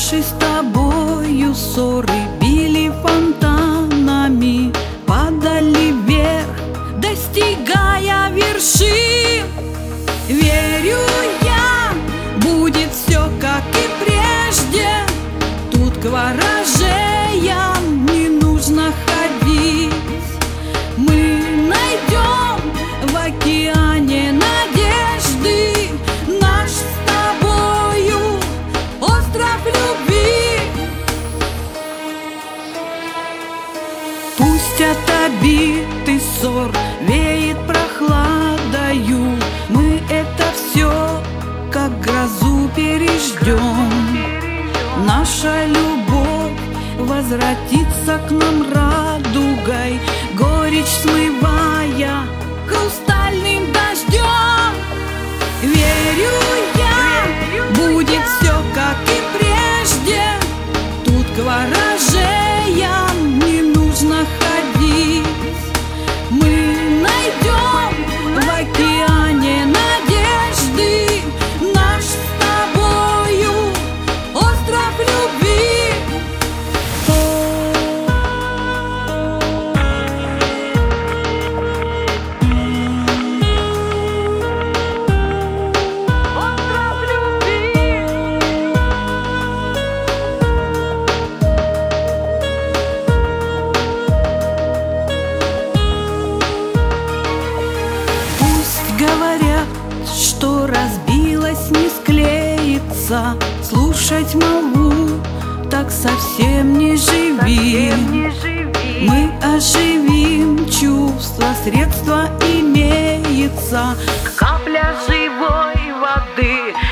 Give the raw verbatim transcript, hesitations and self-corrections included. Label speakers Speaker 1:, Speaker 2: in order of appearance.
Speaker 1: Наши с тобою ссоры били фонтанами, падали вверх, достигая вершин. Верю я, будет все как и прежде. Тут к ворожеям не нужно ходить. Мы найдем в океане надежды наш с тобою остров любви. Пусть от обид и ссор веет прохладою, мы это все как грозу переждем. Наша любовь возвратится к нам радугой, горечь смывая хрустальным дождем. Верю я, будет все как и прежде. Тут к ворожеям не нужно ходить. Мы найдем в океане надежды наш с тобою остров любви. Остров любви. Пусть говорят, что разбилась, не склеится. Слушать молву, так совсем не живи. Мы оживим чувства, средства имеется.
Speaker 2: Капля живой воды